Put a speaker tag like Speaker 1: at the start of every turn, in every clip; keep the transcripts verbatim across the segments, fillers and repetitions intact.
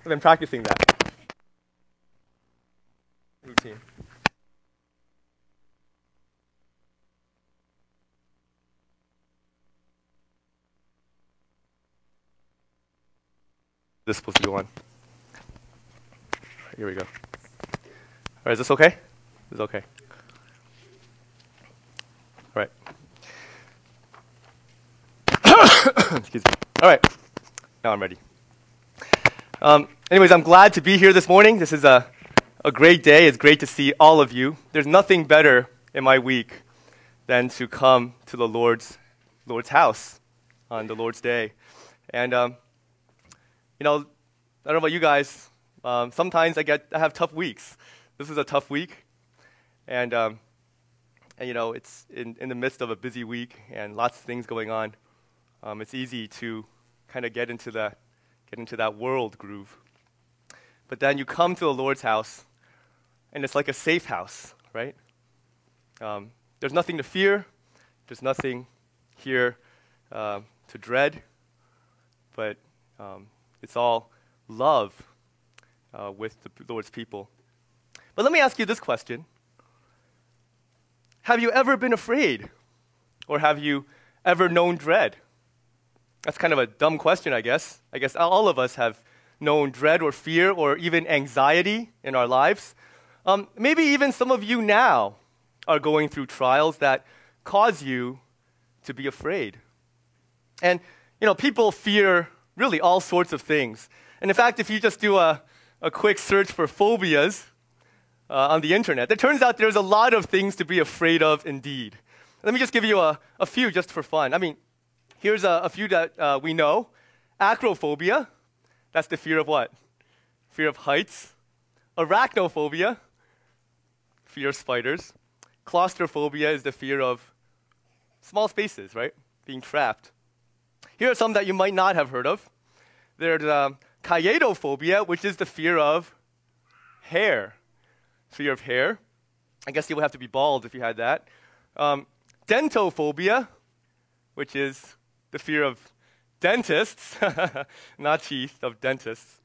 Speaker 1: I've been practicing that routine. This is supposed to go on. Here we go. All right, is this okay? This is okay. All right. Excuse me. All right. Now I'm ready. Um, anyways, I'm glad to be here this morning. This is a, a great day. It's great to see all of you. There's nothing better in my week than to come to the Lord's Lord's house on the Lord's day. And um, you know, I don't know about you guys. Um, sometimes I get I have tough weeks. This is a tough week, and um, and you know, it's in, in the midst of a busy week and lots of things going on. Um, it's easy to kind of get into that get into that world groove. But then you come to the Lord's house, and it's like a safe house, right? Um, there's nothing to fear. There's nothing here uh, to dread. But um, it's all love uh, with the Lord's people. But let me ask you this question. Have you ever been afraid? Or have you ever known dread? That's kind of a dumb question, I guess. I guess all of us have known dread or fear or even anxiety in our lives. Um, maybe even some of you now are going through trials that cause you to be afraid. And, you know, people fear really all sorts of things. And in fact, if you just do a, a quick search for phobias uh, on the internet, it turns out there's a lot of things to be afraid of indeed. Let me just give you a, a few just for fun. I mean, here's a, a few that uh, we know. Acrophobia, that's the fear of what? Fear of heights. Arachnophobia, fear of spiders. Claustrophobia is the fear of small spaces, right? Being trapped. Here are some that you might not have heard of. There's um, Chaetophobia, which is the fear of hair. Fear of hair. I guess you would have to be bald if you had that. Um, Dentophobia, which is the fear of dentists, not teeth, of dentists.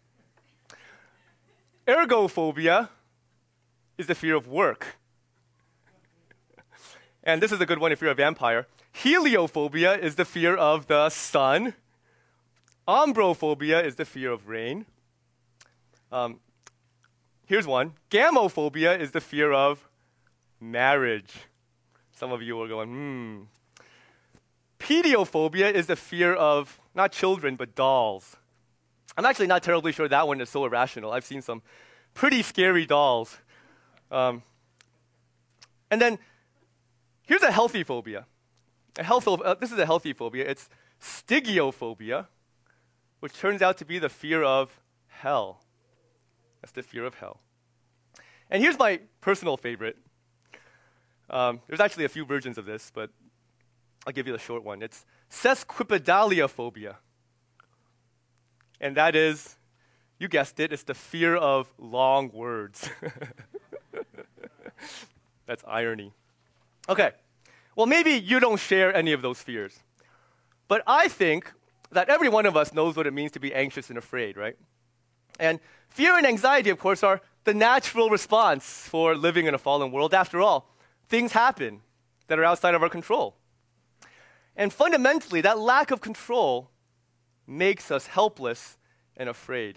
Speaker 1: Ergophobia is the fear of work. And this is a good one if you're a vampire. Heliophobia is the fear of the sun. Ombrophobia is the fear of rain. Um, here's one. Gamophobia is the fear of marriage. Some of you are going, hmm. Pediophobia is the fear of not children, but dolls. I'm actually not terribly sure that one is so irrational. I've seen some pretty scary dolls. Um, and then here's a healthy phobia. A health, uh, this is a healthy phobia. It's stygiophobia, which turns out to be the fear of hell. That's the fear of hell. And here's my personal favorite. Um, there's actually a few versions of this, but I'll give you the short one. It's sesquipedaliophobia. And that is, you guessed it, it's the fear of long words. That's irony. Okay. Well, maybe you don't share any of those fears. But I think that every one of us knows what it means to be anxious and afraid, right? And fear and anxiety, of course, are the natural response for living in a fallen world. After all, things happen that are outside of our control. And fundamentally, that lack of control makes us helpless and afraid.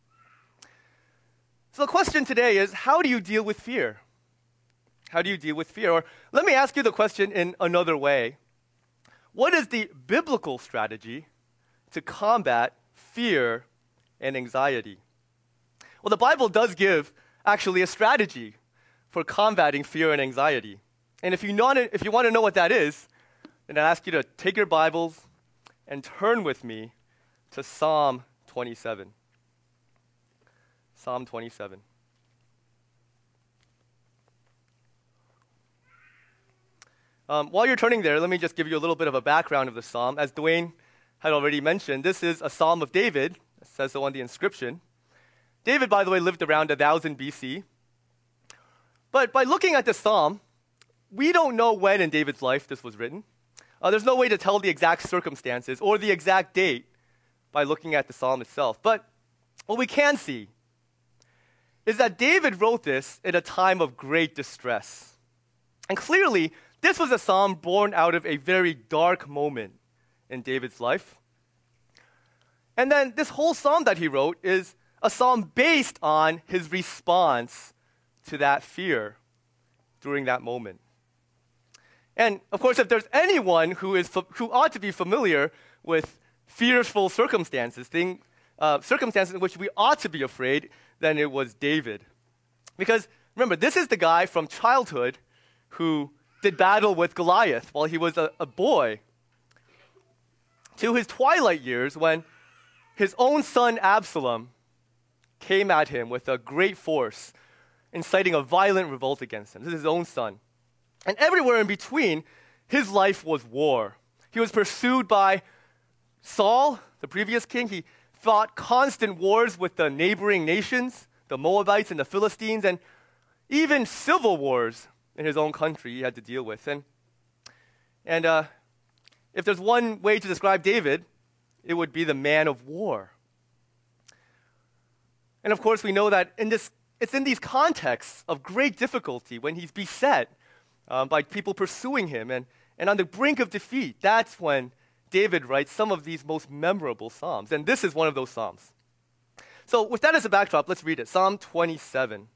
Speaker 1: So the question today is, how do you deal with fear? How do you deal with fear? Or let me ask you the question in another way. What is the biblical strategy to combat fear and anxiety? Well, the Bible does give actually a strategy for combating fear and anxiety. And if you, not, if you want to know what that is, then I ask you to take your Bibles and turn with me to Psalm twenty-seven. Psalm twenty-seven. Um, while you're turning there, let me just give you a little bit of a background of the psalm. As Dwayne had already mentioned, this is a psalm of David. It says so on the inscription. David, by the way, lived around one thousand B C. But by looking at this psalm, we don't know when in David's life this was written. Uh, there's no way to tell the exact circumstances or the exact date by looking at the psalm itself. But what we can see is that David wrote this in a time of great distress. And clearly, this was a psalm born out of a very dark moment in David's life. And then this whole psalm that he wrote is a psalm based on his response to that fear during that moment. And of course, if there's anyone who is who ought to be familiar with fearful circumstances, thing, uh, circumstances in which we ought to be afraid, then it was David. Because remember, this is the guy from childhood who did battle with Goliath while he was a, a boy, to his twilight years when his own son Absalom came at him with a great force, inciting a violent revolt against him. This is his own son. And everywhere in between, his life was war. He was pursued by Saul, the previous king. He fought constant wars with the neighboring nations, the Moabites and the Philistines, and even civil wars in his own country he had to deal with. And, and uh, if there's one way to describe David, it would be the man of war. And of course, we know that in this, it's in these contexts of great difficulty when he's beset um, by people pursuing him and, and on the brink of defeat. That's when David writes some of these most memorable psalms. And this is one of those psalms. So with that as a backdrop, let's read it. Psalm twenty-seven.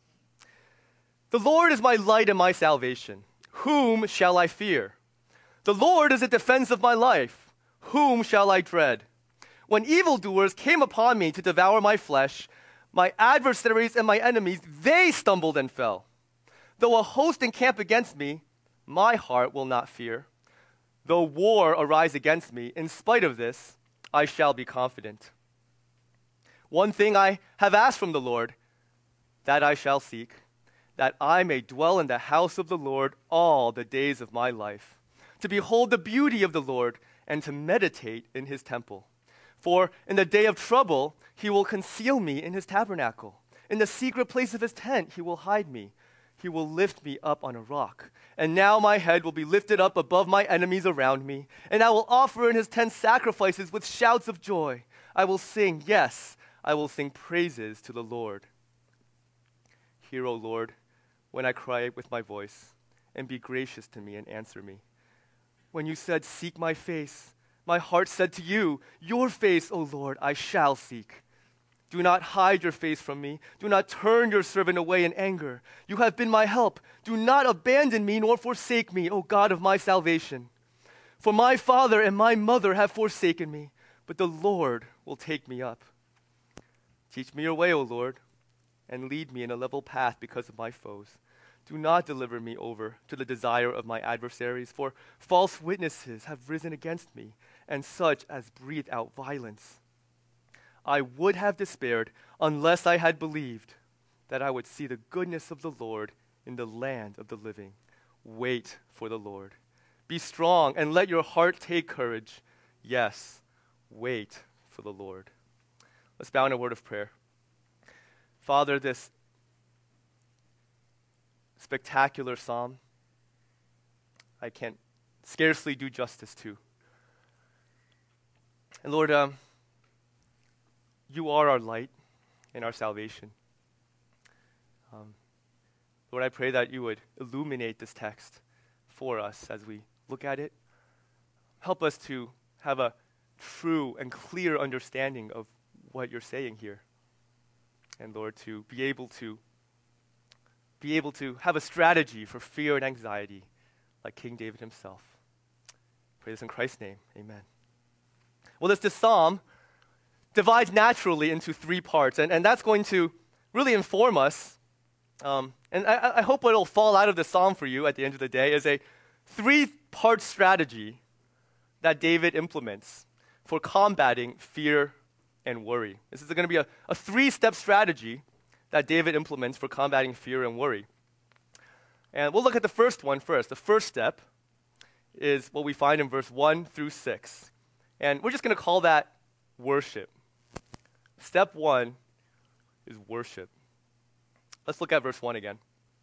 Speaker 1: The Lord is my light and my salvation. Whom shall I fear? The Lord is the defense of my life. Whom shall I dread? When evildoers came upon me to devour my flesh, my adversaries and my enemies, they stumbled and fell. Though a host encamp against me, my heart will not fear. Though war arise against me, in spite of this, I shall be confident. One thing I have asked from the Lord, that I shall seek, that I may dwell in the house of the Lord all the days of my life, to behold the beauty of the Lord and to meditate in his temple. For in the day of trouble, he will conceal me in his tabernacle. In the secret place of his tent, he will hide me. He will lift me up on a rock. And now my head will be lifted up above my enemies around me, and I will offer in his tent sacrifices with shouts of joy. I will sing, yes, I will sing praises to the Lord. Hear, O Lord, when I cry with my voice, and be gracious to me and answer me. When you said, seek my face, my heart said to you, your face, O Lord, I shall seek. Do not hide your face from me. Do not turn your servant away in anger. You have been my help. Do not abandon me nor forsake me, O God of my salvation. For my father and my mother have forsaken me, but the Lord will take me up. Teach me your way, O Lord, and lead me in a level path because of my foes. Do not deliver me over to the desire of my adversaries, for false witnesses have risen against me, and such as breathe out violence. I would have despaired unless I had believed that I would see the goodness of the Lord in the land of the living. Wait for the Lord. Be strong and let your heart take courage. Yes, wait for the Lord. Let's bow in a word of prayer. Father, this spectacular psalm, I can scarcely do justice to. And Lord, um, you are our light and our salvation. Um, Lord, I pray that you would illuminate this text for us as we look at it. Help us to have a true and clear understanding of what you're saying here. And Lord, to be able to be able to have a strategy for fear and anxiety like King David himself. Pray this in Christ's name. Amen. Well, this, this psalm divides naturally into three parts, and, and that's going to really inform us. Um, and I, I hope what will fall out of the psalm for you at the end of the day is a three-part strategy that David implements for combating fear and worry. This is going to be a, a three-step strategy that David implements for combating fear and worry. And we'll look at the first one first. The first step is what we find in verse one through six. And we're just going to call that worship. Step one is worship. Let's look at verse one again.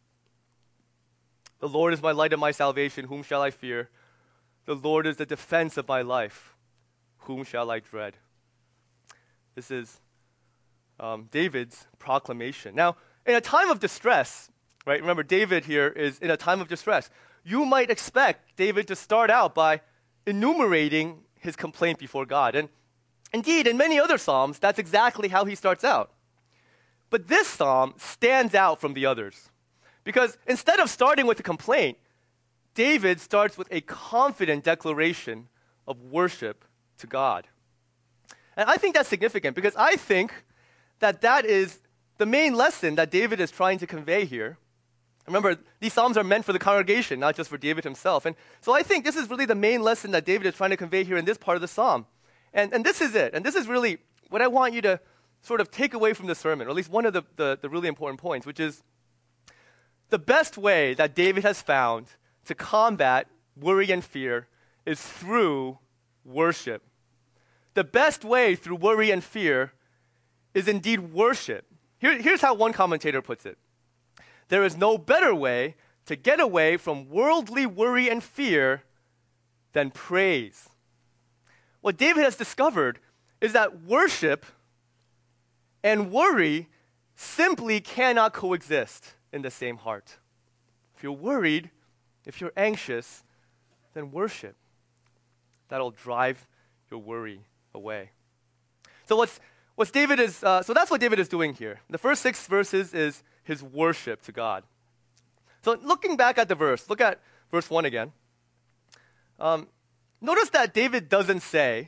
Speaker 1: The Lord is my light and my salvation. Whom shall I fear? The Lord is the defense of my life. Whom shall I dread? This is um, David's proclamation. Now, in a time of distress, right? Remember, David here is in a time of distress. You might expect David to start out by enumerating his complaint before God. And indeed, in many other Psalms, that's exactly how he starts out. But this Psalm stands out from the others because instead of starting with a complaint, David starts with a confident declaration of worship to God. And I think that's significant because I think that that is the main lesson that David is trying to convey here. Remember, these Psalms are meant for the congregation, not just for David himself. And so I think this is really the main lesson that David is trying to convey here in this part of the Psalm. And, and this is it. And this is really what I want you to sort of take away from the sermon, or at least one of the, the, the really important points, which is the best way that David has found to combat worry and fear is through worship. The best way through worry and fear is indeed worship. Here, here's how one commentator puts it. There is no better way to get away from worldly worry and fear than praise. What David has discovered is that worship and worry simply cannot coexist in the same heart. If you're worried, if you're anxious, then worship. That'll drive your worry away. So what's what's David is uh, so that's what David is doing here. The first six verses is his worship to God. So looking back at the verse, look at verse one again. Um, notice that David doesn't say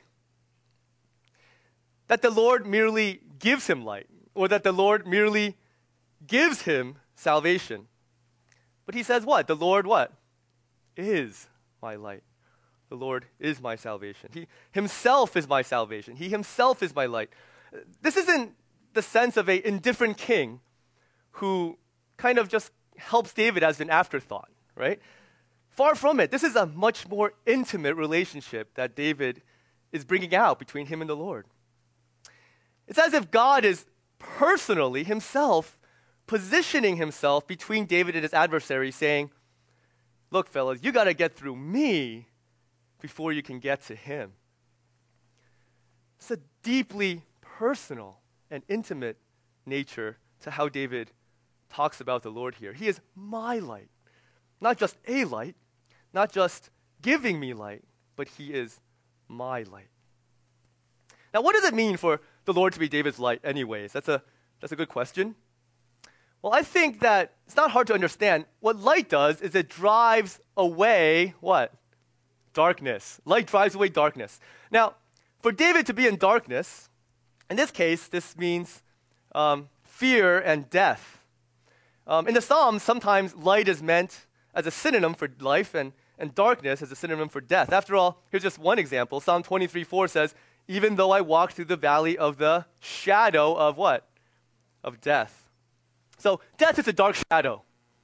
Speaker 1: that the Lord merely gives him light or that the Lord merely gives him salvation. But he says what? The Lord what? Is my light. The Lord is my salvation. He himself is my salvation. He himself is my light. This isn't the sense of an indifferent king who kind of just helps David as an afterthought, right? Far from it. This is a much more intimate relationship that David is bringing out between him and the Lord. It's as if God is personally himself positioning himself between David and his adversary, saying, look, fellas, you got to get through me before you can get to him. It's a deeply personal and intimate nature to how David talks about the Lord here. He is my light. Not just a light, not just giving me light, but he is my light. Now, what does it mean for the Lord to be David's light anyways? That's a, that's a good question. Well, I think that it's not hard to understand. What light does is it drives away what? Darkness. Light drives away darkness. Now, for David to be in darkness, in this case, this means um, fear and death. Um, in the Psalms, sometimes light is meant as a synonym for life and, and darkness as a synonym for death. After all, here's just one example. Psalm twenty-three four says, even though I walk through the valley of the shadow of what? Of death. So death is a dark shadow.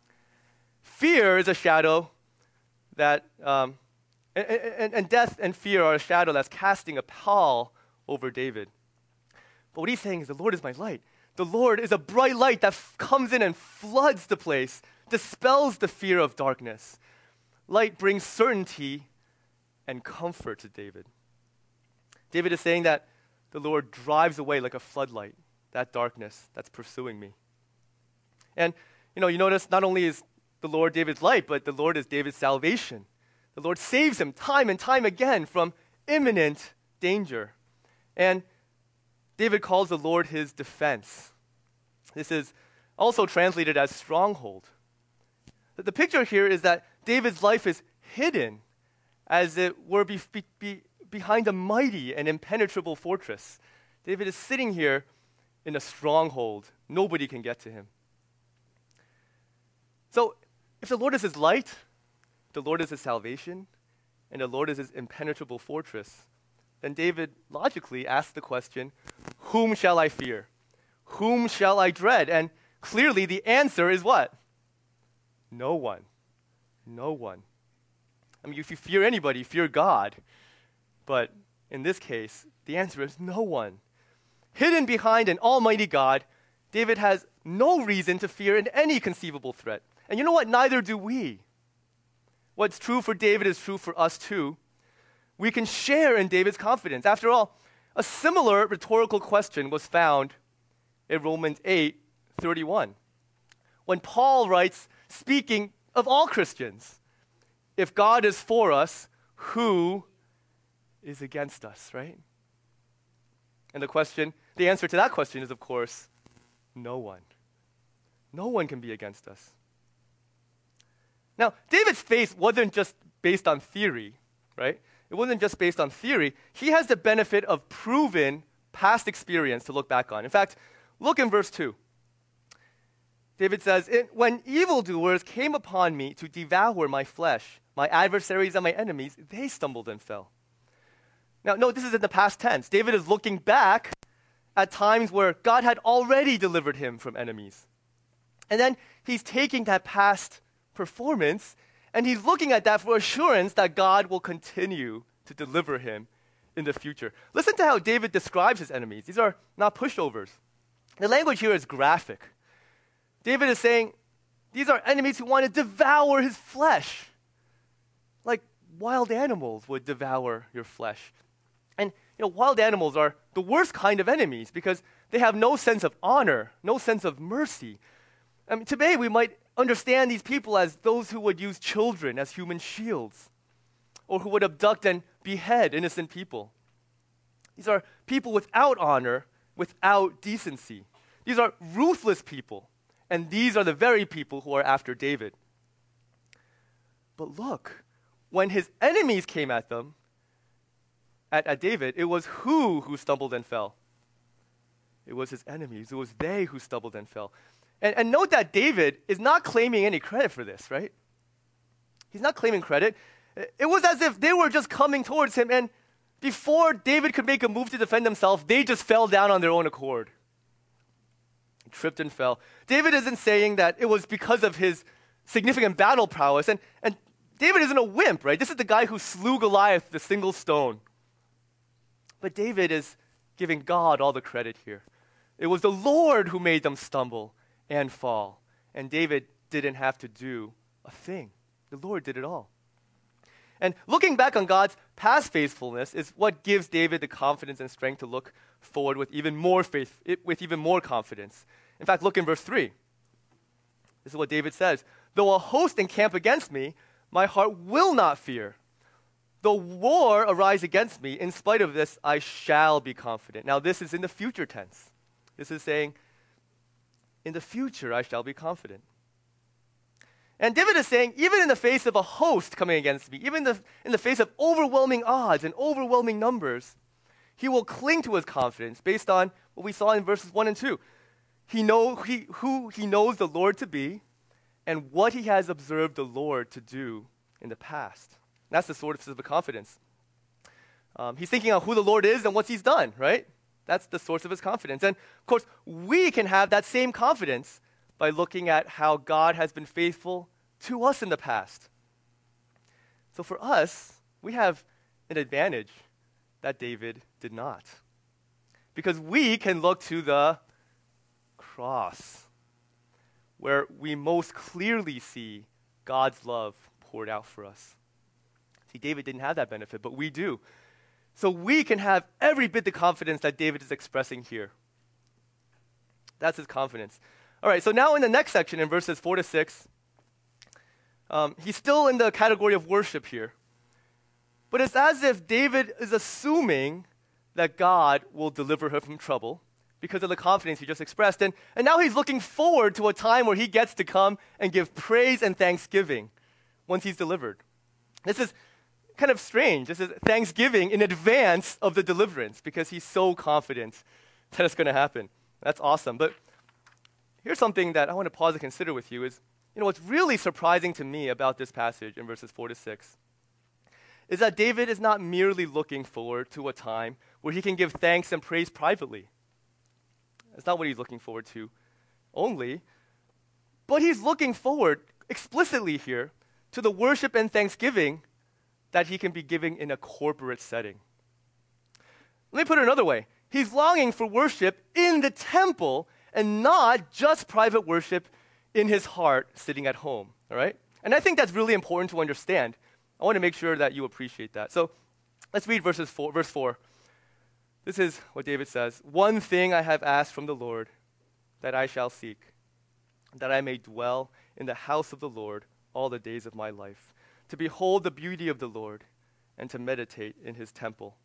Speaker 1: Fear is a shadow that, um, and, and, and death and fear are a shadow that's casting a pall over David. But what he's saying is the Lord is my light. The Lord is a bright light that f- comes in and floods the place, dispels the fear of darkness. Light brings certainty and comfort to David. David is saying that the Lord drives away like a floodlight that darkness that's pursuing me. And, you know, you notice not only is the Lord David's light, but the Lord is David's salvation. The Lord saves him time and time again from imminent danger. And David calls the Lord his defense. This is also translated as stronghold. The picture here is that David's life is hidden as it were be, be, be behind a mighty and impenetrable fortress. David is sitting here in a stronghold. Nobody can get to him. So if the Lord is his light, the Lord is his salvation, and the Lord is his impenetrable fortress, then David logically asks the question, whom shall I fear? Whom shall I dread? And clearly the answer is what? No one. No one. I mean, if you fear anybody, fear God. But in this case, the answer is no one. Hidden behind an almighty God, David has no reason to fear in any conceivable threat. And you know what? Neither do we. What's true for David is true for us too. We can share in David's confidence. After all, a similar rhetorical question was found in Romans eight thirty-one. When Paul writes, speaking of all Christians, if God is for us, who is against us, right? And the question, the answer to that question is, of course, no one. No one can be against us. Now, David's faith wasn't just based on theory, right? It wasn't just based on theory. He has the benefit of proven past experience to look back on. In fact, look in verse two. David says, when evildoers came upon me to devour my flesh, my adversaries and my enemies, they stumbled and fell. Now, no, this is in the past tense. David is looking back at times where God had already delivered him from enemies. And then he's taking that past performance and he's looking at that for assurance that God will continue to deliver him in the future. Listen to how David describes his enemies. These are not pushovers. The language here is graphic. David is saying, these are enemies who want to devour his flesh. Like wild animals would devour your flesh. And you know, wild animals are the worst kind of enemies because they have no sense of honor, no sense of mercy. I mean, today we might understand these people as those who would use children as human shields, or who would abduct and behead innocent people. These are people without honor, without decency. These are ruthless people, and these are the very people who are after David. But look, when his enemies came at them, at, at David, it was who who stumbled and fell? It was his enemies. It was they who stumbled and fell. And, and note that David is not claiming any credit for this, right? He's not claiming credit. It was as if they were just coming towards him, and before David could make a move to defend himself, they just fell down on their own accord. Tripped and fell. David isn't saying that it was because of his significant battle prowess, and, and David isn't a wimp, right? This is the guy who slew Goliath with a single stone. But David is giving God all the credit here. It was the Lord who made them stumble and fall, and David didn't have to do a thing. The Lord did it all. And looking back on God's past faithfulness is what gives David the confidence and strength to look forward with even more faith, with even more confidence. In fact, look in verse three. This is what David says. Though a host encamp against me, my heart will not fear. Though war arise against me, in spite of this, I shall be confident. Now, this is in the future tense. This is saying, in the future, I shall be confident. And David is saying, even in the face of a host coming against me, even in the, in the face of overwhelming odds and overwhelming numbers, he will cling to his confidence based on what we saw in verses one and two. He know he, who he knows the Lord to be and what he has observed the Lord to do in the past. That's the source of the confidence. Um, he's thinking of who the Lord is and what he's done, right? That's the source of his confidence. And of course, we can have that same confidence by looking at how God has been faithful to us in the past. So for us, we have an advantage that David did not. Because we can look to the cross, where we most clearly see God's love poured out for us. See, David didn't have that benefit, but we do. So we can have every bit the confidence that David is expressing here. That's his confidence. All right, so now in the next section, in verses four to six, um, he's still in the category of worship here. But it's as if David is assuming that God will deliver her from trouble because of the confidence he just expressed. And, and now he's looking forward to a time where he gets to come and give praise and thanksgiving once he's delivered. This is kind of strange. This is thanksgiving in advance of the deliverance because he's so confident that it's going to happen. That's awesome. But here's something that I want to pause and consider with you is, you know, what's really surprising to me about this passage in verses four to six is that David is not merely looking forward to a time where he can give thanks and praise privately. That's not what he's looking forward to only, but he's looking forward explicitly here to the worship and thanksgiving that he can be giving in a corporate setting. Let me put it another way. He's longing for worship in the temple and not just private worship in his heart sitting at home, all right? And I think that's really important to understand. I want to make sure that you appreciate that. So let's read verses four, verse four. This is what David says. One thing I have asked from the Lord, that I shall seek, that I may dwell in the house of the Lord all the days of my life, to behold the beauty of the Lord and to meditate in his temple.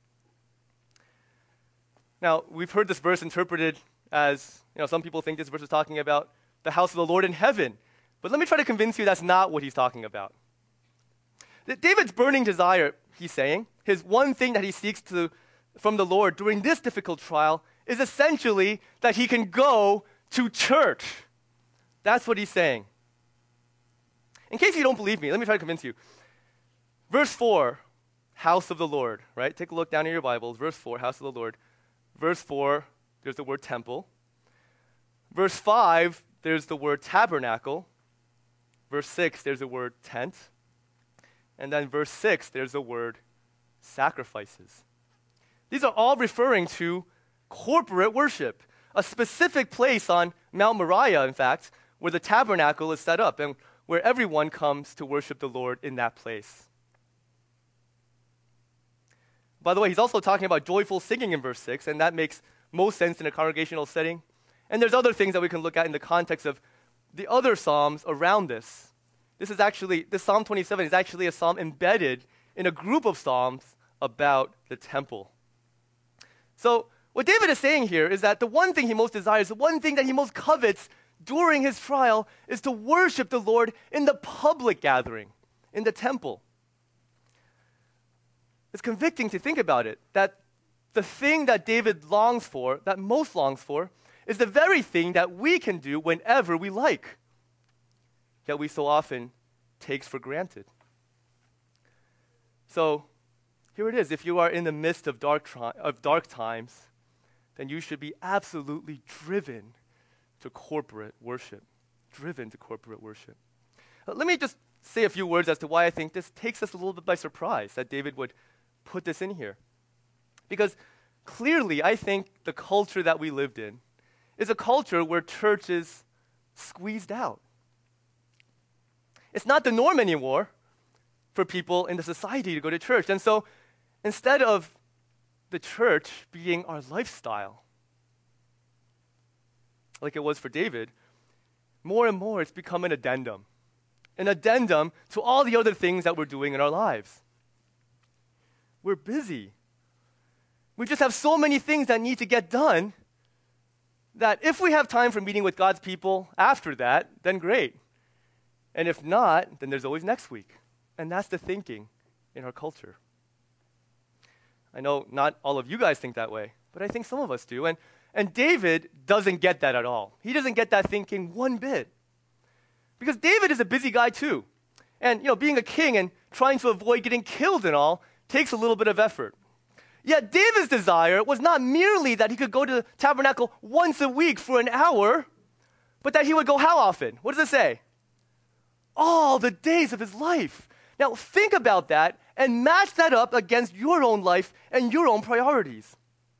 Speaker 1: Now, we've heard this verse interpreted as, you know, some people think this verse is talking about the house of the Lord in heaven. But let me try to convince you that's not what he's talking about. David's burning desire, he's saying, his one thing that he seeks to, from the Lord during this difficult trial is essentially that he can go to church. That's what he's saying. In case you don't believe me, let me try to convince you. Verse four, house of the Lord, right? Take a look down in your Bibles. Verse four, house of the Lord. Verse four, there's the word temple. Verse five, there's the word tabernacle. Verse six, there's the word tent. And then verse six, there's the word sacrifices. These are all referring to corporate worship, a specific place on Mount Moriah, in fact, where the tabernacle is set up and where everyone comes to worship the Lord in that place. By the way, he's also talking about joyful singing in verse six, and that makes most sense in a congregational setting. And there's other things that we can look at in the context of the other psalms around this. This is actually, this Psalm twenty-seven is actually a psalm embedded in a group of psalms about the temple. So what David is saying here is that the one thing he most desires, the one thing that he most covets during his trial is to worship the Lord in the public gathering, in the temple. It's convicting to think about it, that the thing that David longs for, that most longs for, is the very thing that we can do whenever we like, yet we so often take for granted. So here it is. If you are in the midst of dark, tri- of dark times, then you should be absolutely driven to corporate worship. Driven to corporate worship. Uh, let me just say a few words as to why I think this takes us a little bit by surprise that David would put this in here. Because clearly, I think the culture that we lived in is a culture where church is squeezed out. It's not the norm anymore for people in the society to go to church. And so instead of the church being our lifestyle, like it was for David, more and more it's become an addendum. An addendum to all the other things that we're doing in our lives. We're busy. We just have so many things that need to get done that if we have time for meeting with God's people after that, then great. And if not, then there's always next week. And that's the thinking in our culture. I know not all of you guys think that way, but I think some of us do. And, and David doesn't get that at all. He doesn't get that thinking one bit. Because David is a busy guy too. And, you know, being a king and trying to avoid getting killed and all takes a little bit of effort. Yet David's desire was not merely that he could go to the tabernacle once a week for an hour, but that he would go how often? What does it say? All the days of his life. Now think about that and match that up against your own life and your own priorities.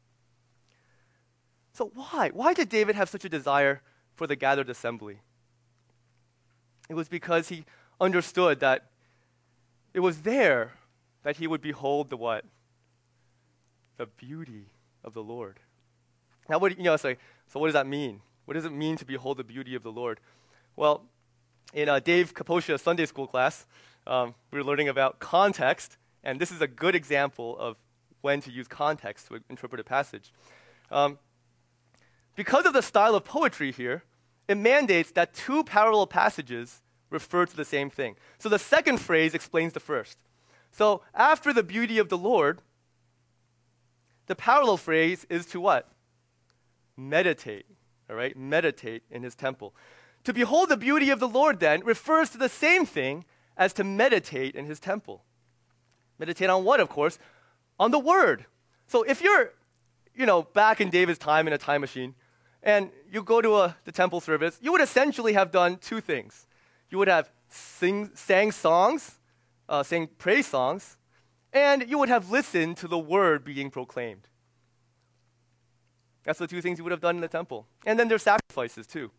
Speaker 1: So why? Why did David have such a desire for the gathered assembly? It was because he understood that it was there that he would behold the what? The beauty of the Lord. Now, what you know, it's like, so what does that mean? What does it mean to behold the beauty of the Lord? Well, in uh, Dave Kaposha's Sunday school class, um, we were learning about context, and this is a good example of when to use context to interpret a passage. Um, because of the style of poetry here, it mandates that two parallel passages refer to the same thing. So the second phrase explains the first. So after the beauty of the Lord, the parallel phrase is to what? Meditate, all right? Meditate in his temple. To behold the beauty of the Lord, then, refers to the same thing as to meditate in his temple. Meditate on what, of course? On the word. So if you're, you know, back in David's time in a time machine, and you go to a, the temple service, you would essentially have done two things. You would have sing, sang songs, uh, sang praise songs, and you would have listened to the word being proclaimed. That's the two things you would have done in the temple. And then there's sacrifices too.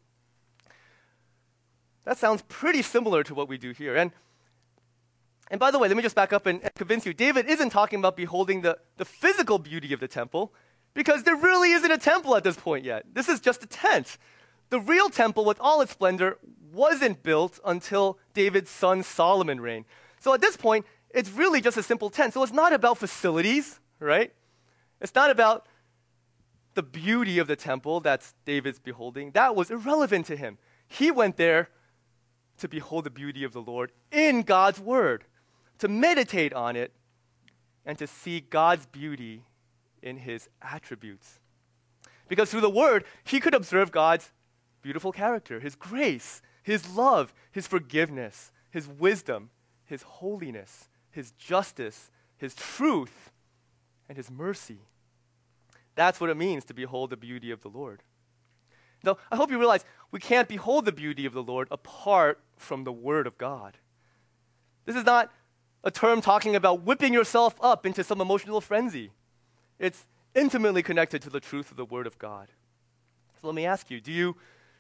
Speaker 1: That sounds pretty similar to what we do here. And, and by the way, let me just back up and, and convince you, David isn't talking about beholding the, the physical beauty of the temple, because there really isn't a temple at this point yet. This is just a tent. the real temple with all its splendor wasn't built until David's son Solomon reigned. So at this point, it's really just a simple tent. So it's not about facilities, right? It's not about the beauty of the temple that's David's beholding. That was irrelevant to him. He went there to behold the beauty of the Lord in God's word, to meditate on it, and to see God's beauty in his attributes. Because through the word, he could observe God's beautiful character, his grace, his love, his forgiveness, his wisdom, his holiness, his justice, his truth, and his mercy. That's what it means to behold the beauty of the Lord. Now, I hope you realize we can't behold the beauty of the Lord apart from the Word of God. This is not a term talking about whipping yourself up into some emotional frenzy. It's intimately connected to the truth of the Word of God. So let me ask you, do you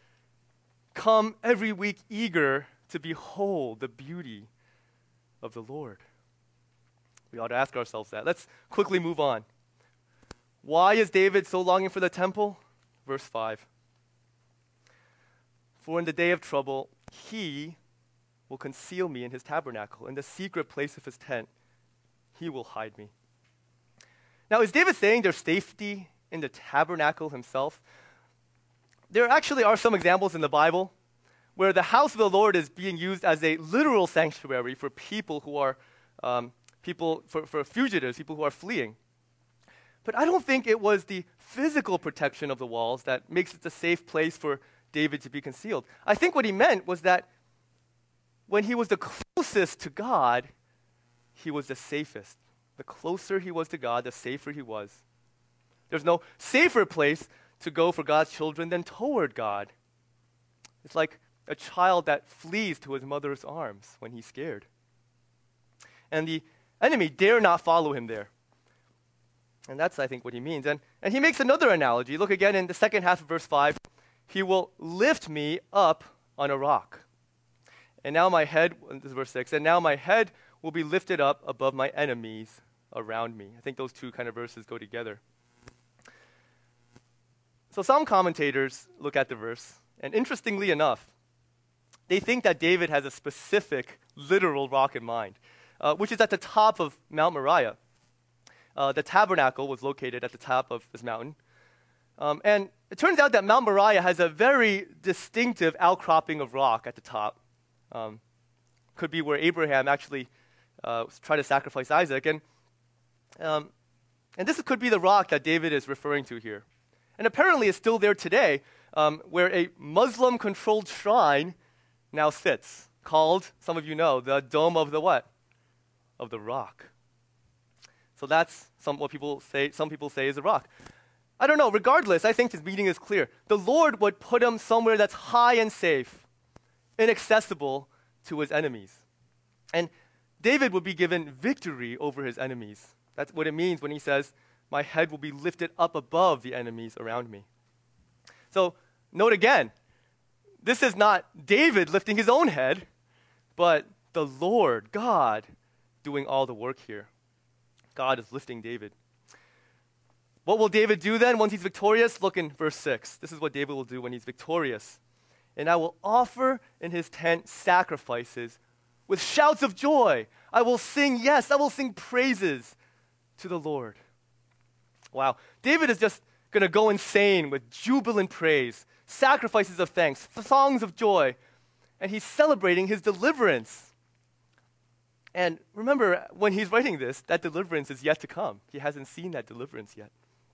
Speaker 1: come every week eager to behold the beauty of the Lord? We ought to ask ourselves that. Let's quickly move on. Why is David so longing for the temple? Verse five. For in the day of trouble, he will conceal me in his tabernacle. In the secret place of his tent, he will hide me. Now, is David saying there's safety in the tabernacle himself? There actually are some examples in the Bible where the house of the Lord is being used as a literal sanctuary for people who are, um, people, for, for fugitives, people who are fleeing. But I don't think it was the physical protection of the walls that makes it a safe place for David to be concealed. I think what he meant was that when he was the closest to God, he was the safest. The closer he was to God, the safer he was. There's no safer place to go for God's children than toward God. It's like a child that flees to his mother's arms when he's scared. And the enemy dare not follow him there. And that's, I think, what he means. And, and he makes another analogy. Look again in the second half of verse five. He will lift me up on a rock. And now my head, this is verse six, and now my head will be lifted up above my enemies around me. I think those two kind of verses go together. So some commentators look at the verse, and interestingly enough, they think that David has a specific literal rock in mind, uh, which is at the top of Mount Moriah. Uh, the tabernacle was located at the top of this mountain. Um, and it turns out that Mount Moriah has a very distinctive outcropping of rock at the top. Um, could be where Abraham actually uh, tried to sacrifice Isaac. And, um, and this could be the rock that David is referring to here. And apparently it's still there today, um, where a Muslim-controlled shrine now sits, called, some of you know, the Dome of the what? Of the Rock. So that's some, what people say, some people say is a rock. I don't know. Regardless, I think his meaning is clear. The Lord would put him somewhere that's high and safe, inaccessible to his enemies. And David would be given victory over his enemies. That's what it means when he says, my head will be lifted up above the enemies around me. So note again, this is not David lifting his own head, but the Lord, God, doing all the work here. God is lifting David. What will David do then once he's victorious? Look in verse six. This is what David will do when he's victorious. And I will offer in his tent sacrifices with shouts of joy. I will sing, yes, I will sing praises to the Lord. Wow. David is just going to go insane with jubilant praise, sacrifices of thanks, songs of joy, and he's celebrating his deliverance. And remember, when he's writing this, that deliverance is yet to come. He hasn't seen that deliverance yet.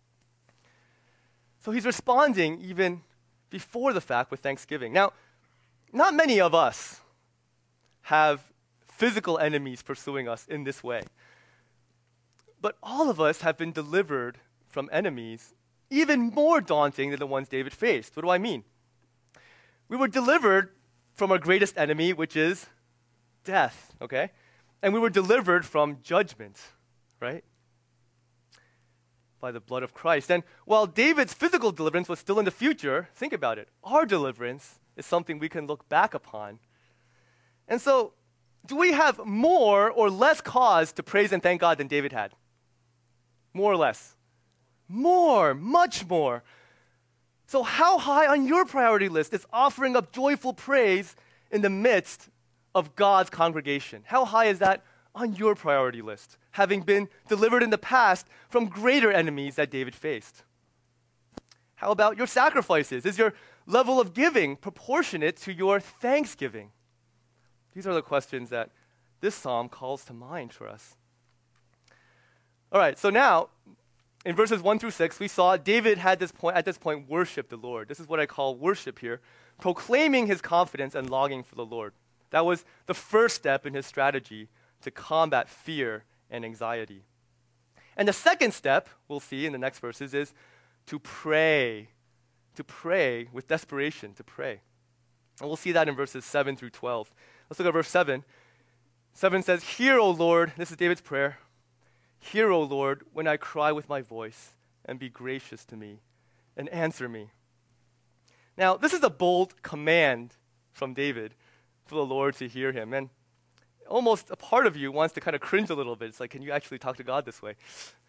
Speaker 1: So he's responding even before the fact with thanksgiving. Now, not many of us have physical enemies pursuing us in this way. But all of us have been delivered from enemies even more daunting than the ones David faced. What do I mean? We were delivered from our greatest enemy, which is death, okay? And we were delivered from judgment, right? By the blood of Christ. And while David's physical deliverance was still in the future, think about it. Our deliverance is something we can look back upon. And so, do we have more or less cause to praise and thank God than David had? More or less? More, much more. So how high on your priority list is offering up joyful praise in the midst of God's congregation? How high is that on your priority list, having been delivered in the past from greater enemies that David faced? How about your sacrifices? Is your level of giving proportionate to your thanksgiving? These are the questions that this psalm calls to mind for us. All right, so now, in verses one through six, we saw David had this point, at this point worshiped the Lord. This is what I call worship here, proclaiming his confidence and longing for the Lord. That was the first step in his strategy to combat fear and anxiety. And the second step, we'll see in the next verses, is to pray, to pray with desperation, to pray. And we'll see that in verses seven through twelve. Let's look at verse seven. seven says, "Hear, O Lord," this is David's prayer, "Hear, O Lord, when I cry with my voice, and be gracious to me, and answer me." Now, this is a bold command from David for the Lord to hear him. And almost a part of you wants to kind of cringe a little bit. It's like, can you actually talk to God this way?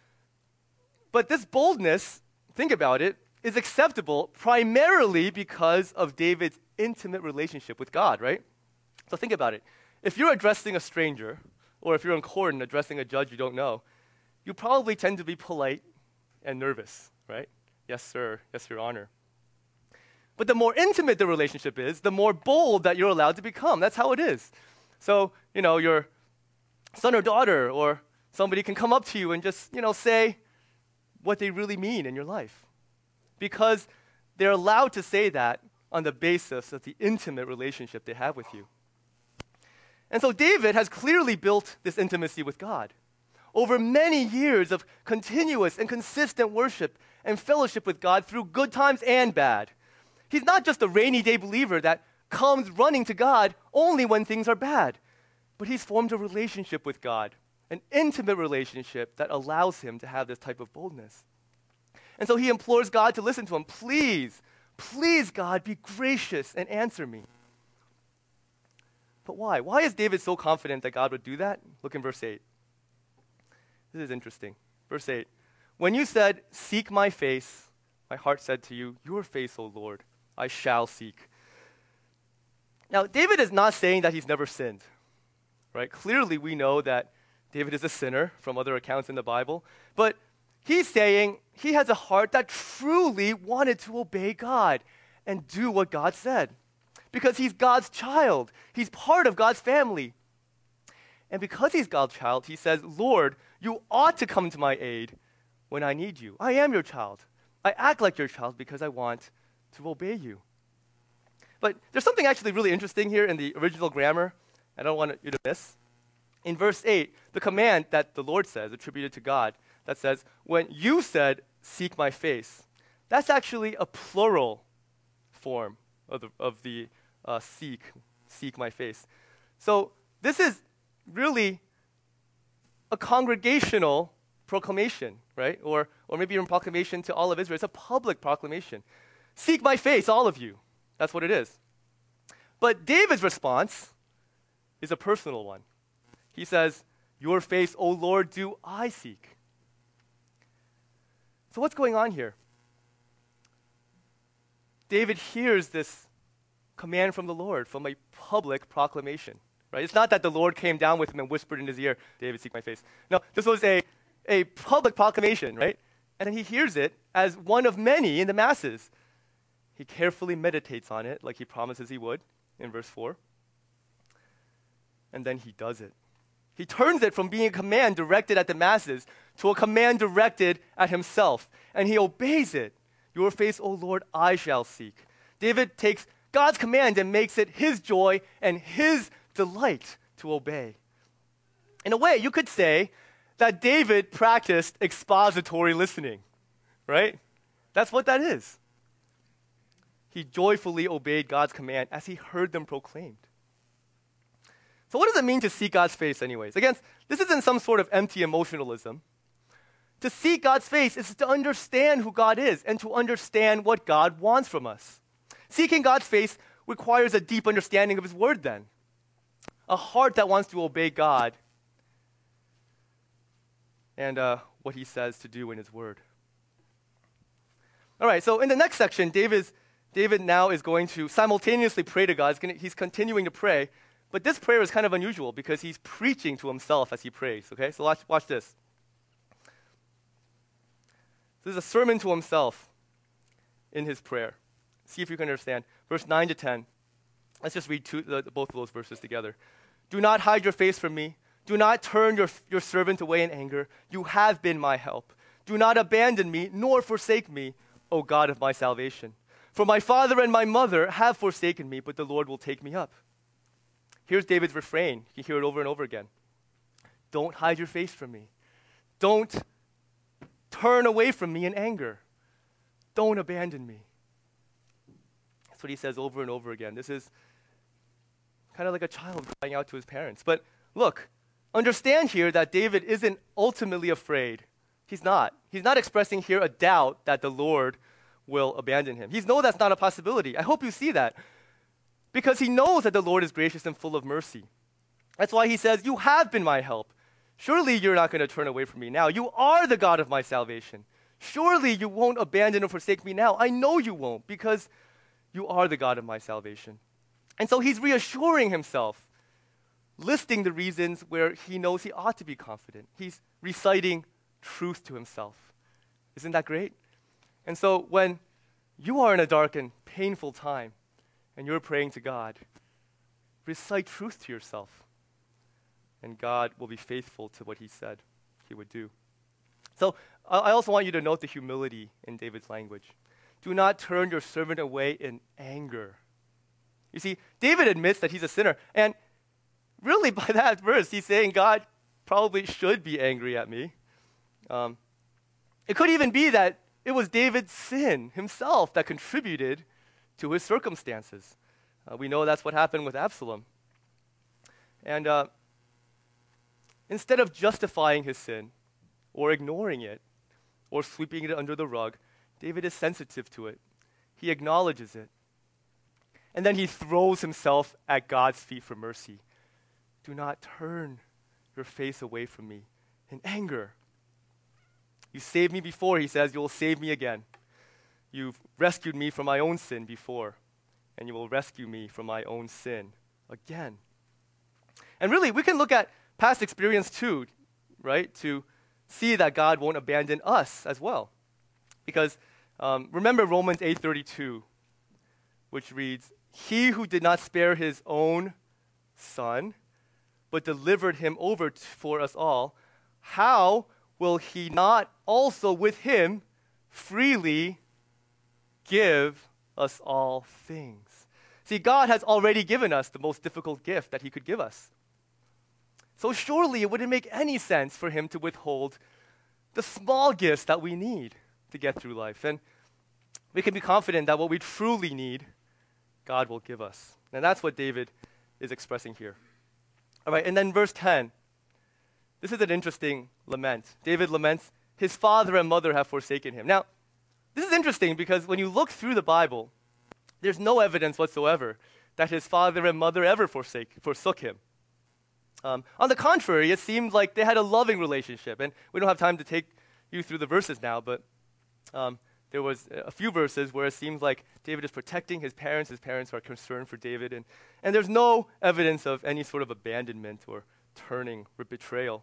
Speaker 1: But this boldness, think about it, is acceptable primarily because of David's intimate relationship with God, right? So think about it. If you're addressing a stranger, or if you're in court and addressing a judge you don't know, you probably tend to be polite and nervous, right? Yes, sir. Yes, Your Honor. But the more intimate the relationship is, the more bold that you're allowed to become. That's how it is. So, you know, your son or daughter or somebody can come up to you and just, you know, say what they really mean in your life. Because they're allowed to say that on the basis of the intimate relationship they have with you. And so David has clearly built this intimacy with God over many years of continuous and consistent worship and fellowship with God through good times and bad. He's not just a rainy day believer that comes running to God only when things are bad, but he's formed a relationship with God, an intimate relationship that allows him to have this type of boldness. And so he implores God to listen to him. Please, please, God, be gracious and answer me. But why? Why is David so confident that God would do that? Look in verse eight. This is interesting. Verse eight. "When you said, 'Seek my face,' my heart said to you, 'Your face, O Lord, I shall seek.'" Now, David is not saying that he's never sinned, right? Clearly, we know that David is a sinner from other accounts in the Bible. But he's saying he has a heart that truly wanted to obey God and do what God said. Because he's God's child. He's part of God's family. And because he's God's child, he says, "Lord, you ought to come to my aid when I need you. I am your child. I act like your child because I want to obey you." But there's something actually really interesting here in the original grammar I don't want you to miss. In verse eight, the command that the Lord says, attributed to God, that says, "When you said, 'Seek my face,' that's actually a plural form of the, of the uh, seek, seek my face. So this is really a congregational proclamation, right? Or, or maybe even proclamation to all of Israel. It's a public proclamation. Seek my face, all of you. That's what it is. But David's response is a personal one. He says, "Your face, O Lord, do I seek." So what's going on here? David hears this command from the Lord, from a public proclamation, right? It's not that the Lord came down with him and whispered in his ear, "David, seek my face." No, this was a, a public proclamation, right? And then he hears it as one of many in the masses. He carefully meditates on it like he promises he would in verse four. And then he does it. He turns it from being a command directed at the masses to a command directed at himself. And he obeys it. "Your face, O Lord, I shall seek." David takes God's command and makes it his joy and his delight to obey. In a way, you could say that David practiced expository listening, right? That's what that is. He joyfully obeyed God's command as he heard them proclaimed. So what does it mean to seek God's face anyways? Again, this isn't some sort of empty emotionalism. To seek God's face is to understand who God is and to understand what God wants from us. Seeking God's face requires a deep understanding of his word then. A heart that wants to obey God and uh, what he says to do in his word. All right, so in the next section, David's, David now is going to simultaneously pray to God. He's, gonna, he's continuing to pray, but this prayer is kind of unusual because he's preaching to himself as he prays, okay? So watch, watch this. This is a sermon to himself in his prayer. See if you can understand. Verse nine to ten. Let's just read two, the, both of those verses together. Do not hide your face from me. Do not turn your, your servant away in anger. You have been my help. Do not abandon me, nor forsake me, O God of my salvation. For my father and my mother have forsaken me, but the Lord will take me up. Here's David's refrain. You hear it over and over again. Don't hide your face from me. Don't turn away from me in anger. Don't abandon me. That's what he says over and over again. This is kind of like a child crying out to his parents. But look, understand here that David isn't ultimately afraid. He's not. He's not expressing here a doubt that the Lord will abandon him. He knows that's not a possibility. I hope you see that. Because he knows that the Lord is gracious and full of mercy. That's why he says, you have been my help. Surely you're not going to turn away from me now. You are the God of my salvation. Surely you won't abandon or forsake me now. I know you won't, because you are the God of my salvation. And so he's reassuring himself, listing the reasons where he knows he ought to be confident. He's reciting truth to himself. Isn't that great? And so when you are in a dark and painful time and you're praying to God, recite truth to yourself. And God will be faithful to what he said he would do. So I also want you to note the humility in David's language. Do not turn your servant away in anger. You see, David admits that he's a sinner. And really by that verse, he's saying God probably should be angry at me. Um, it could even be that it was David's sin himself that contributed to his circumstances. Uh, we know that's what happened with Absalom. And uh, instead of justifying his sin or ignoring it or sweeping it under the rug, David is sensitive to it. He acknowledges it. And then he throws himself at God's feet for mercy. Do not turn your face away from me in anger. You saved me before, he says, you will save me again. You've rescued me from my own sin before, and you will rescue me from my own sin again. And really, we can look at past experience too, right, to see that God won't abandon us as well. Because um, remember Romans eight thirty-two, which reads, he who did not spare his own son, but delivered him over t- for us all, how will he not also with him freely give us all things? See, God has already given us the most difficult gift that he could give us. So surely it wouldn't make any sense for him to withhold the small gifts that we need to get through life. And we can be confident that what we truly need, God will give us. And that's what David is expressing here. All right, and then verse ten. This is an interesting lament. David laments, his father and mother have forsaken him. Now, this is interesting because when you look through the Bible, there's no evidence whatsoever that his father and mother ever forsake, forsook him. Um, on the contrary, it seems like they had a loving relationship. And we don't have time to take you through the verses now, but um, there was a few verses where it seems like David is protecting his parents. His parents are concerned for David. And, and there's no evidence of any sort of abandonment or turning or betrayal.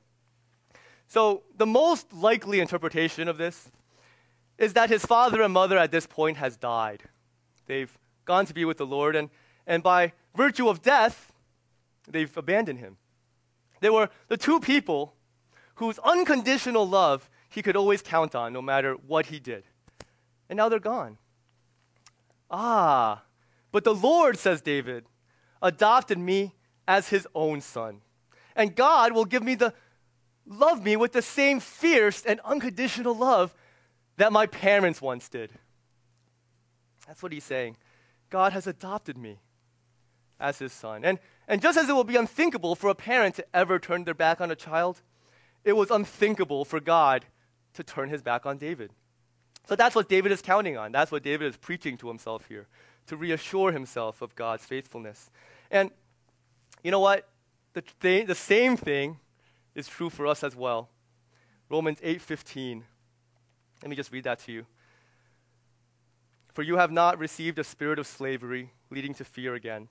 Speaker 1: So the most likely interpretation of this is that his father and mother at this point has died. They've gone to be with the Lord, and, and by virtue of death, they've abandoned him. They were the two people whose unconditional love he could always count on no matter what he did. And now they're gone. Ah, but the Lord, says David, adopted me as his own son. And God will give me the, love me with the same fierce and unconditional love that my parents once did. That's what he's saying. God has adopted me as his son. And, and just as it will be unthinkable for a parent to ever turn their back on a child, it was unthinkable for God to turn his back on David. So that's what David is counting on. That's what David is preaching to himself here, to reassure himself of God's faithfulness. And you know what? The, th- the same thing is true for us as well. Romans eight fifteen. Let me just read that to you. For you have not received a spirit of slavery, leading to fear again.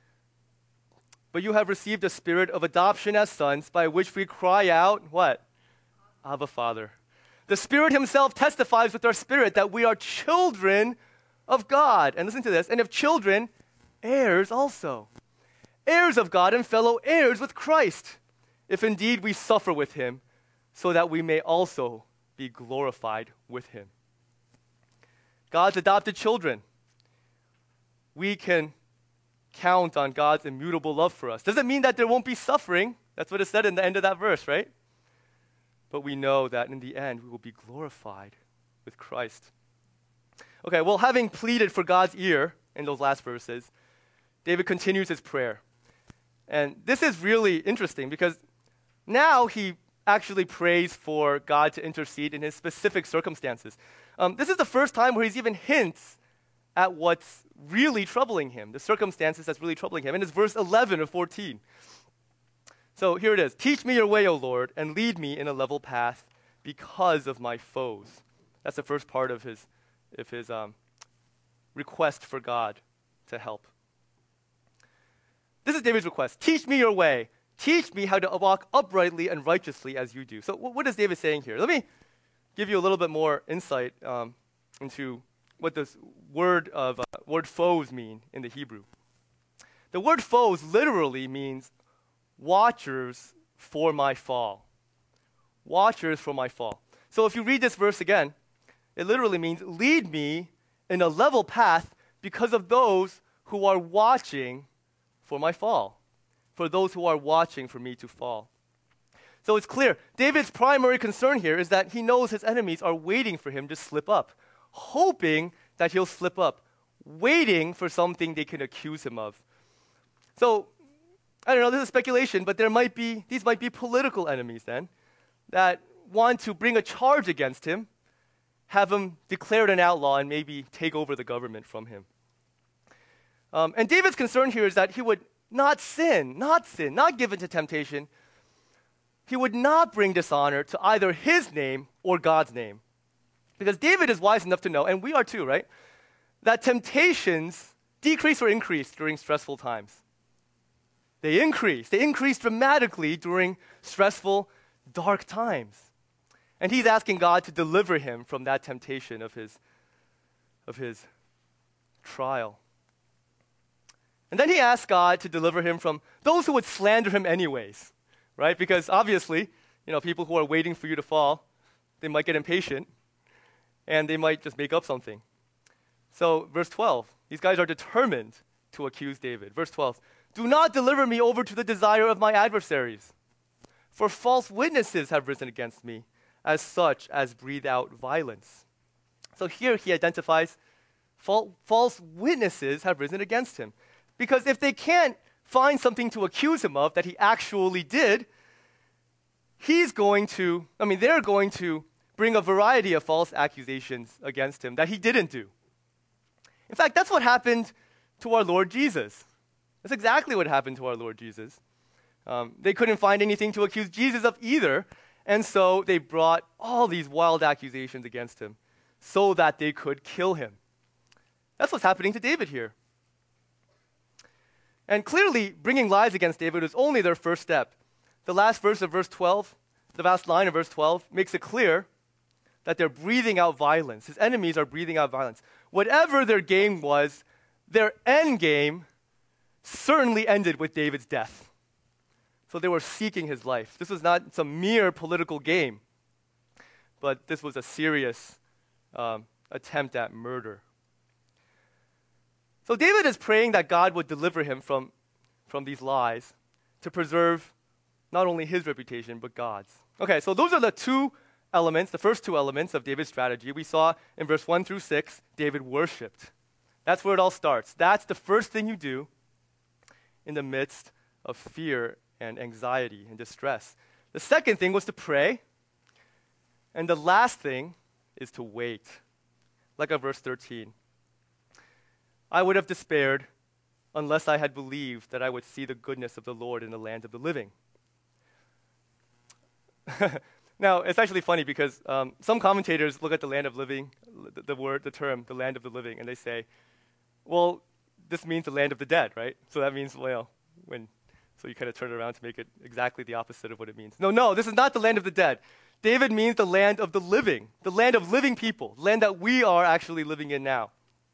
Speaker 1: But you have received a spirit of adoption as sons, by which we cry out, what? Abba, Father. The Spirit himself testifies with our spirit that we are children of God. And listen to this. And if children, heirs also. Heirs of God and fellow heirs with Christ, if indeed we suffer with him, so that we may also be glorified with him. God's adopted children. We can count on God's immutable love for us. Doesn't mean that there won't be suffering. That's what it said in the end of that verse, right? But we know that in the end, we will be glorified with Christ. Okay, well, having pleaded for God's ear in those last verses, David continues his prayer. And this is really interesting because now he actually prays for God to intercede in his specific circumstances. Um, this is the first time where he's even hints at what's really troubling him, the circumstances that's really troubling him. And it's verse eleven of fourteen. So here it is. Teach me your way, O Lord, and lead me in a level path because of my foes. That's the first part of his, of his um, request for God to help. This is David's request. Teach me your way. Teach me how to walk uprightly and righteously as you do. So what is David saying here? Let me give you a little bit more insight um, into what this word of uh, word foes mean in the Hebrew. The word foes literally means watchers for my fall. Watchers for my fall. So if you read this verse again, it literally means lead me in a level path because of those who are watching for my fall. For those who are watching for me to fall. So it's clear, David's primary concern here is that he knows his enemies are waiting for him to slip up, hoping that he'll slip up, waiting for something they can accuse him of. So, I don't know, this is speculation, but there might be, these might be political enemies then, that want to bring a charge against him, have him declared an outlaw, and maybe take over the government from him. Um, and David's concern here is that he would not sin, not sin, not give in to temptation. He would not bring dishonor to either his name or God's name. Because David is wise enough to know, and we are too, right, that temptations decrease or increase during stressful times. They increase. They increase dramatically during stressful, dark times. And he's asking God to deliver him from that temptation of his, of his trial. And then he asks God to deliver him from those who would slander him anyways, right? Because obviously, you know, people who are waiting for you to fall, they might get impatient, and they might just make up something. So verse twelve, these guys are determined to accuse David. Verse twelve, do not deliver me over to the desire of my adversaries, for false witnesses have risen against me, as such as breathe out violence. So here he identifies fal- false witnesses have risen against him. Because if they can't find something to accuse him of that he actually did, he's going to, I mean, they're going to bring a variety of false accusations against him that he didn't do. In fact, that's what happened to our Lord Jesus. That's exactly what happened to our Lord Jesus. Um, they couldn't find anything to accuse Jesus of either, and so they brought all these wild accusations against him so that they could kill him. That's what's happening to David here. And clearly, bringing lies against David is only their first step. The last verse of verse twelve, the last line of verse twelve, makes it clear that they're breathing out violence. His enemies are breathing out violence. Whatever their game was, their end game certainly ended with David's death. So they were seeking his life. This was not some mere political game, but this was a serious um, attempt at murder. So David is praying that God would deliver him from, from these lies to preserve not only his reputation, but God's. Okay, so those are the two elements, the first two elements of David's strategy. We saw in verse one through six, David worshiped. That's where it all starts. That's the first thing you do in the midst of fear and anxiety and distress. The second thing was to pray. And the last thing is to wait. Look at verse thirteen. I would have despaired unless I had believed that I would see the goodness of the Lord in the land of the living. Now, it's actually funny because um, some commentators look at the land of living, the, the word, the term, the land of the living, and they say, well, this means the land of the dead, right? So that means, well, when, so you kind of turn it around to make it exactly the opposite of what it means. No, no, this is not the land of the dead. David means the land of the living, the land of living people, land that we are actually living in now.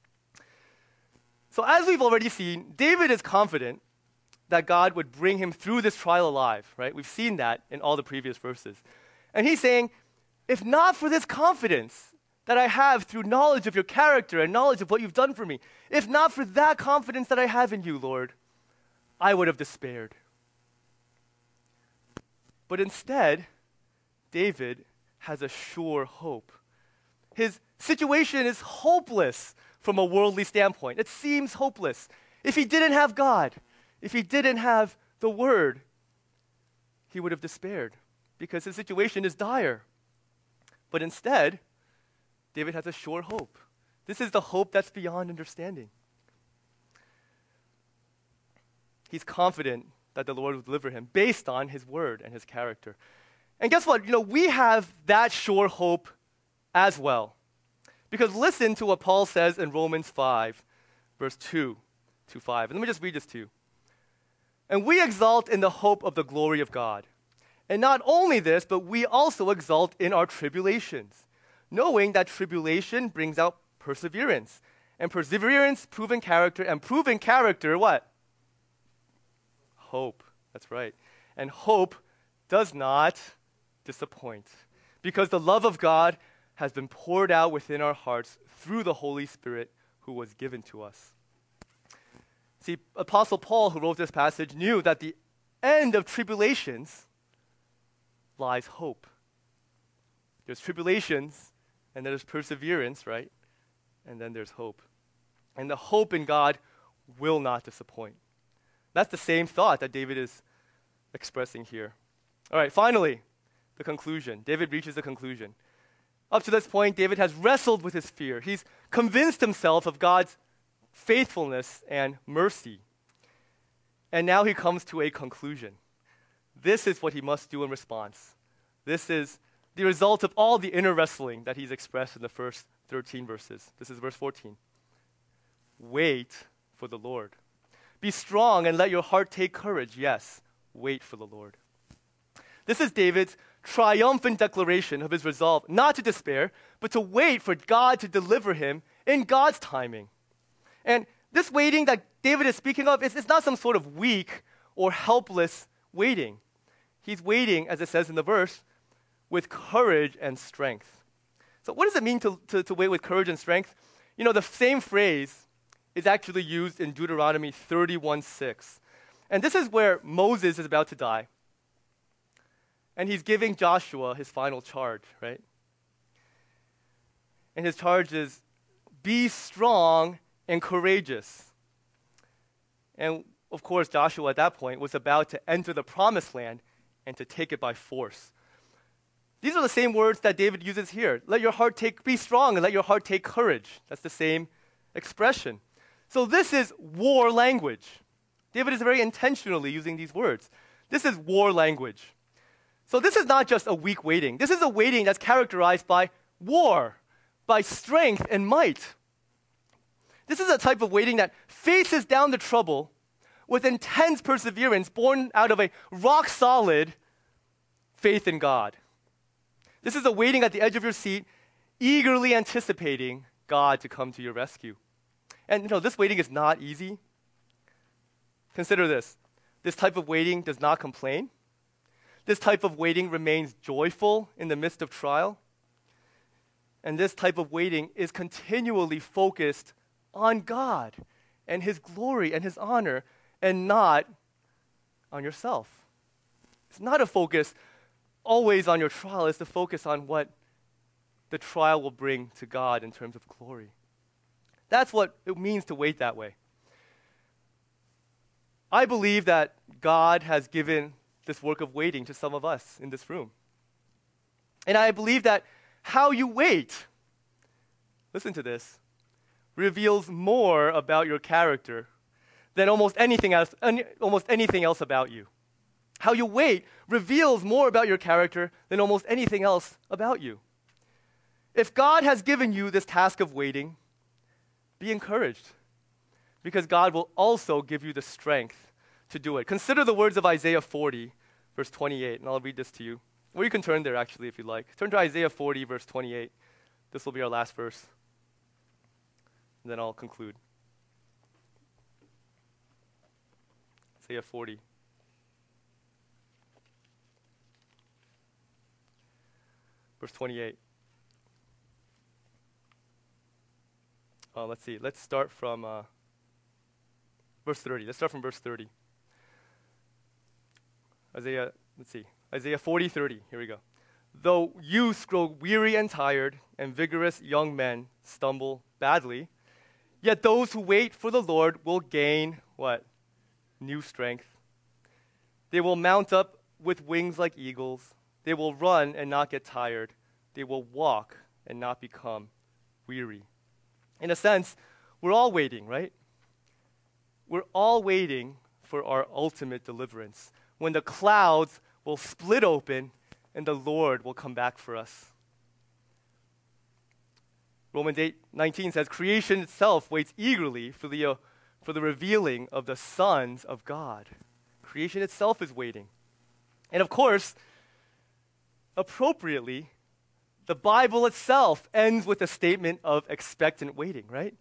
Speaker 1: So as we've already seen, David is confident that God would bring him through this trial alive, right? We've seen that in all the previous verses. And he's saying, if not for this confidence that I have through knowledge of your character and knowledge of what you've done for me, if not for that confidence that I have in you, Lord, I would have despaired. But instead, David has a sure hope. His situation is hopeless from a worldly standpoint. It seems hopeless. If he didn't have God, if he didn't have the Word, he would have despaired because his situation is dire. But instead, David has a sure hope. This is the hope that's beyond understanding. He's confident that the Lord will deliver him based on his word and his character. And guess what? You know, we have that sure hope as well. Because listen to what Paul says in Romans five, verse two to five. And let me just read this to you. And we exalt in the hope of the glory of God. And not only this, but we also exalt in our tribulations, knowing that tribulation brings out perseverance. And perseverance, proven character. And proven character, what? Hope. That's right. And hope does not disappoint, because the love of God has been poured out within our hearts through the Holy Spirit who was given to us. See, Apostle Paul, who wrote this passage, knew that the end of tribulations lies hope. There's tribulations, and there's perseverance, right? And then there's hope. And the hope in God will not disappoint. That's the same thought that David is expressing here. All right, finally, the conclusion. David reaches the conclusion. Up to this point, David has wrestled with his fear. He's convinced himself of God's faithfulness and mercy. And now he comes to a conclusion. This is what he must do in response. This is the result of all the inner wrestling that he's expressed in the first thirteen verses. This is verse fourteen. Wait for the Lord. Be strong and let your heart take courage. Yes, wait for the Lord. This is David's triumphant declaration of his resolve not to despair, but to wait for God to deliver him in God's timing. And this waiting that David is speaking of is, is not some sort of weak or helpless waiting. He's waiting, as it says in the verse, with courage and strength. So what does it mean to, to, to wait with courage and strength? You know, the same phrase is actually used in Deuteronomy thirty-one six. And this is where Moses is about to die. And he's giving Joshua his final charge, right? And his charge is, be strong and courageous. And of course, Joshua at that point was about to enter the promised land and to take it by force. These are the same words that David uses here. Let your heart take, be strong and let your heart take courage. That's the same expression. So this is war language. David is very intentionally using these words. This is war language. So this is not just a weak waiting. This is a waiting that's characterized by war, by strength and might. This is a type of waiting that faces down the trouble with intense perseverance born out of a rock-solid faith in God. This is a waiting at the edge of your seat, eagerly anticipating God to come to your rescue. And you know, this waiting is not easy. Consider this. This type of waiting does not complain. This type of waiting remains joyful in the midst of trial. And this type of waiting is continually focused on God and His glory and His honor, and not on yourself. It's not a focus always on your trial. It's the focus on what the trial will bring to God in terms of glory. That's what it means to wait that way. I believe that God has given this work of waiting to some of us in this room. And I believe that how you wait, listen to this, reveals more about your character than almost anything else, almost anything else about you. How you wait reveals more about your character than almost anything else about you. If God has given you this task of waiting, be encouraged, because God will also give you the strength to do it. Consider the words of Isaiah forty, verse twenty-eight, and I'll read this to you. Or you can turn there, actually, if you'd like. Turn to Isaiah forty, verse twenty-eight. This will be our last verse. And then I'll conclude. Isaiah forty. Verse twenty-eight. Uh, let's see. Let's start from uh, verse thirty. Let's start from verse thirty. Isaiah, let's see. Isaiah forty, thirty. Here we go. Though youths grow weary and tired, and vigorous young men stumble badly, yet those who wait for the Lord will gain what? New strength. They will mount up with wings like eagles. They will run and not get tired. They will walk and not become weary. In a sense, we're all waiting, right? We're all waiting for our ultimate deliverance, when the clouds will split open and the Lord will come back for us. Romans eight nineteen says, creation itself waits eagerly for the, uh, for the revealing of the sons of God. Creation itself is waiting. And of course, appropriately, the Bible itself ends with a statement of expectant waiting, right?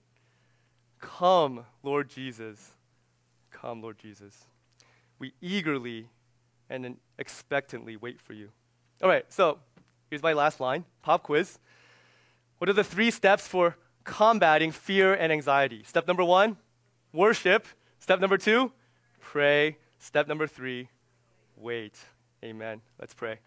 Speaker 1: Come, Lord Jesus. Come, Lord Jesus. We eagerly and expectantly wait for you. All right, so here's my last line, pop quiz. What are the three steps for combating fear and anxiety? Step number one, worship. Step number two, pray. Step number three, wait. Amen. Let's pray.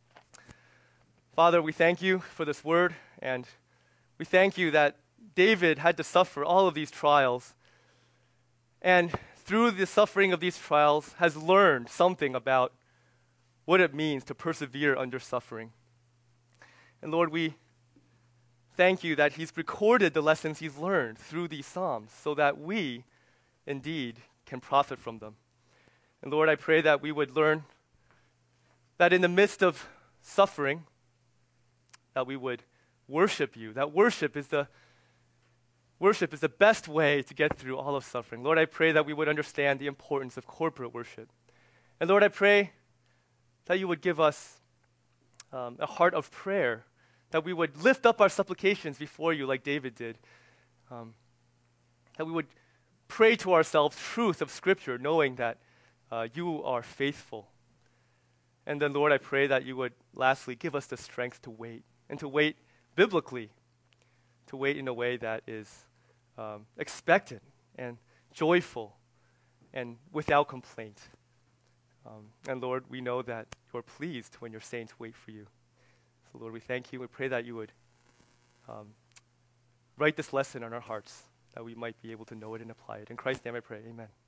Speaker 1: Father, we thank you for this word, and we thank you that David had to suffer all of these trials, and through the suffering of these trials has learned something about what it means to persevere under suffering. And Lord, we thank you that he's recorded the lessons he's learned through these Psalms so that we indeed can profit from them. And Lord, I pray that we would learn that in the midst of suffering, that we would worship you, that worship is the worship is the best way to get through all of suffering. Lord, I pray that we would understand the importance of corporate worship. And Lord, I pray that you would give us um, a heart of prayer, that we would lift up our supplications before you like David did, um, that we would pray to ourselves truth of Scripture, knowing that uh, you are faithful. And then, Lord, I pray that you would lastly give us the strength to wait, and to wait biblically, to wait in a way that is um, expectant and joyful and without complaint. Um, and Lord, we know that you are pleased when your saints wait for you. So Lord, we thank you. We pray that you would um, write this lesson on our hearts, that we might be able to know it and apply it. In Christ's name I pray, amen.